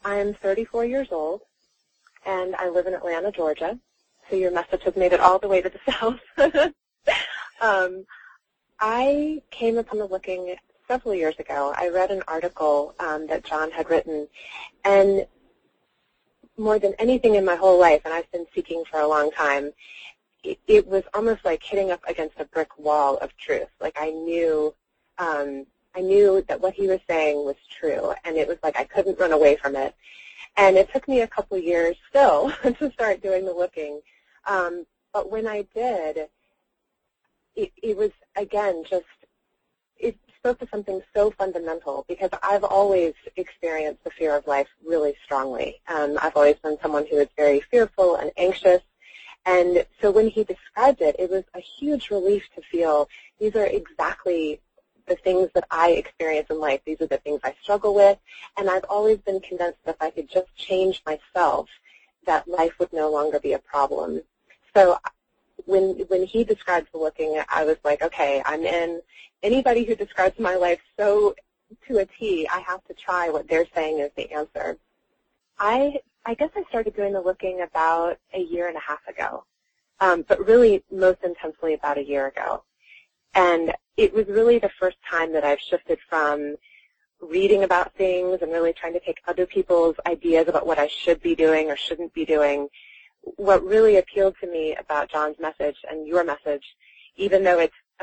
I'm 34 years old, and I live in Atlanta, Georgia. So your message has made it all the way to the south. I came upon the Looking several years ago. I read an article that John had written, and more than anything in my whole life, and I've been seeking for a long time, it was almost like hitting up against a brick wall of truth. Like I knew that what he was saying was true, and it was like I couldn't run away from it. And it took me a couple years still to start doing the looking. But when I did, it was, again, it spoke to something so fundamental, because I've always experienced the fear of life really strongly. I've always been someone who is very fearful and anxious. And so when he described it, it was a huge relief to feel these are exactly the things that I experience in life. These are the things I struggle with. And I've always been convinced that if I could just change myself, that life would no longer be a problem. So when he described the Looking, I was like, okay, I'm in. Anybody who describes my life so to a T, I have to try what they're saying is the answer. I guess I started doing the Looking about a year and a half ago, but really most intensely about a year ago. And it was really the first time that I've shifted from reading about things and really trying to take other people's ideas about what I should be doing or shouldn't be doing. What really appealed to me about John's message and your message, even though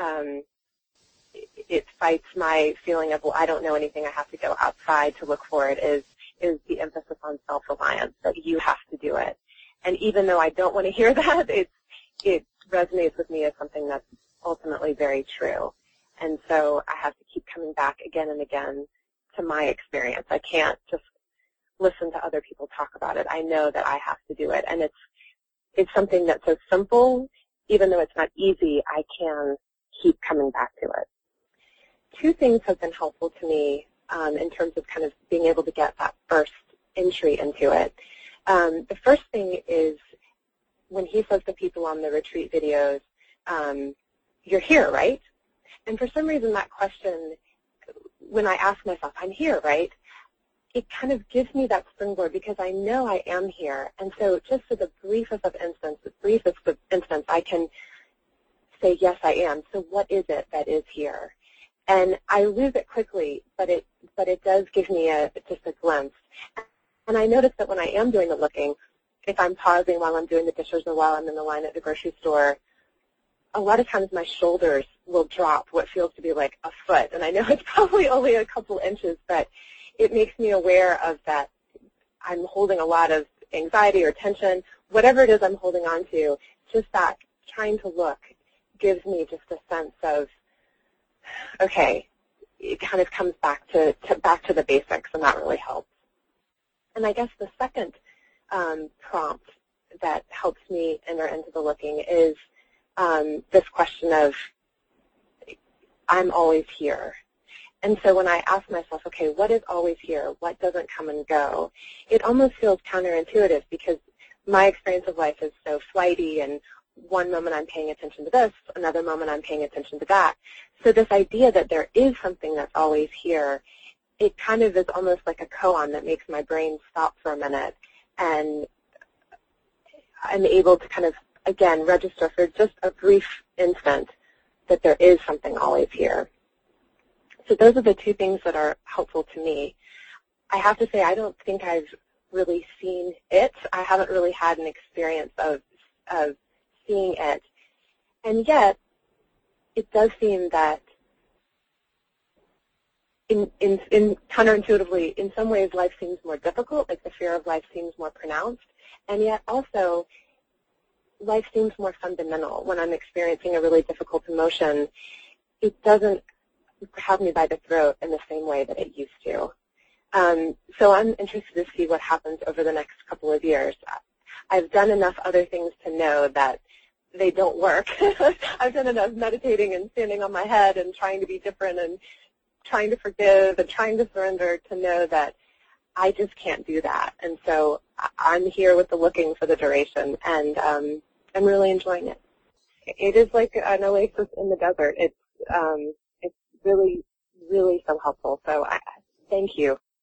it fights my feeling of, well, I don't know anything, I have to go outside to look for it, is the emphasis on self-reliance, that you have to do it. And even though I don't want to hear that, it resonates with me as something that's ultimately very true. And so I have to keep coming back again and again to my experience. I can't just listen to other people talk about it. I know that I have to do it. And it's something that's so simple, even though it's not easy, I can keep coming back to it. Two things have been helpful to me in terms of kind of being able to get that first entry into it. The first thing is when he says to people on the retreat videos, you're here, right? And for some reason that question, when I ask myself, I'm here, right? It kind of gives me that springboard because I know I am here. And so just for the briefest of instance, I can say, yes, I am. So what is it that is here? And I lose it quickly, but it does give me just a glimpse. And I notice that when I am doing the looking, if I'm pausing while I'm doing the dishes or while I'm in the line at the grocery store, a lot of times my shoulders will drop what feels to be like a foot. And I know it's probably only a couple inches, but it makes me aware of that I'm holding a lot of anxiety or tension. Whatever it is I'm holding on to, just that trying to look gives me just a sense of, okay, it kind of comes back to the basics, and that really helps. And I guess the second prompt that helps me enter into the looking is this question of, I'm always here. And so when I ask myself, okay, what is always here? What doesn't come and go? It almost feels counterintuitive because my experience of life is so flighty, and one moment I'm paying attention to this, another moment I'm paying attention to that. So this idea that there is something that's always here, it kind of is almost like a koan that makes my brain stop for a minute, and I'm able to kind of, again, register for just a brief instant that there is something always here. So those are the two things that are helpful to me. I have to say I don't think I've really seen it. I haven't really had an experience of seeing it. And yet, it does seem that in counterintuitively, in some ways life seems more difficult, like the fear of life seems more pronounced, and yet also life seems more fundamental. When I'm experiencing a really difficult emotion, it doesn't have me by the throat in the same way that it used to. So I'm interested to see what happens over the next couple of years. I've done enough other things to know that they don't work. I've done enough meditating and standing on my head and trying to be different and trying to forgive and trying to surrender to know that I just can't do that. And so I'm here with the looking for the duration, and I'm really enjoying it. It is like an oasis in the desert. It's really, really so helpful. So thank you.